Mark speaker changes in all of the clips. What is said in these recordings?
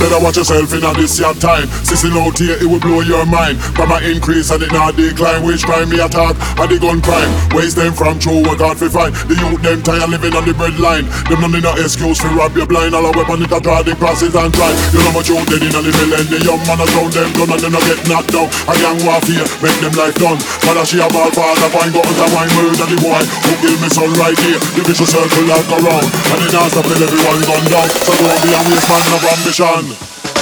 Speaker 1: better watch yourself in this your time. Sissing out here, it will blow your mind. From an increase and it not decline. Which crime me attack? And the gun crime. Waste them from true what God fi find. The youth them tired living on the bread line. Them no need no excuse fi rob your blind. All a weapon it a draw the crosses and try. You know much youth dead in the millennium. Man around them gun and them no get knocked down. A gang warfare make them life done. Mother she a ball father find guns and wine murder the boy who kill me son right here. The vicious circle like around. And it not stop till everyone gone down. So don't be a waste man of ambition.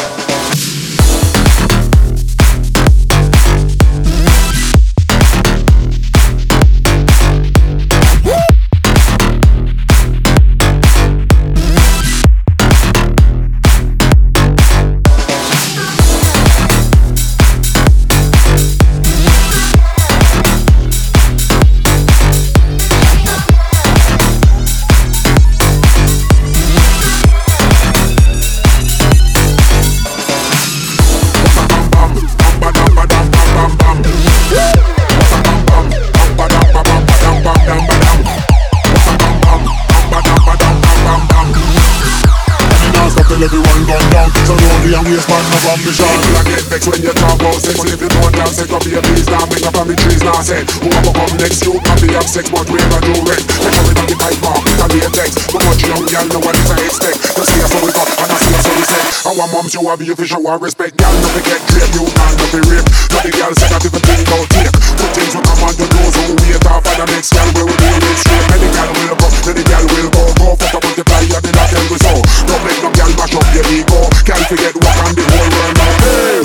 Speaker 1: Everyone gone down, so don't be a waste man of ambition.
Speaker 2: People a get vexed when you talk about sex. But if you don't have sex, up your please now make up on the trees now say who ever come next, you can be have sex, but we ever do rent. Make sure we don't get tight mark, it can be a text. But much young girl know what it's a expect. You see us how we got, and I see us how we say. Our moms, you have the official one respect. Girl, no get great, you can't no be rape. No the girl say that if a thing don't take. Two things will come on to those who wait off and the next girl will be real straight. Then the girl will come, then the girl will go. Go fuck up multiply, you did not tell me so. Don't make no girl mash up your ego. Can't forget what on the whole world now. Hey!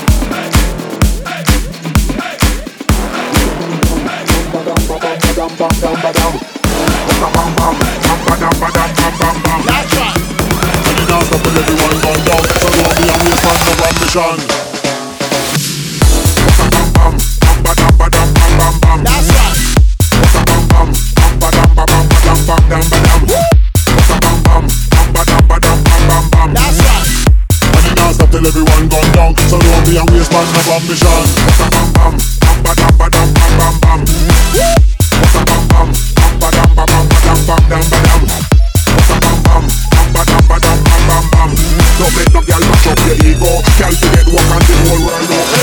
Speaker 1: That's right. And it now stop till everyone gone down. So don't be a waste man of ambition.
Speaker 3: That's right. That's right.
Speaker 1: And it now stop till everyone gone down. So don't be a waste man of ambition.
Speaker 2: Don't make no girl mash up your ego. Girl forget what on the whole world know.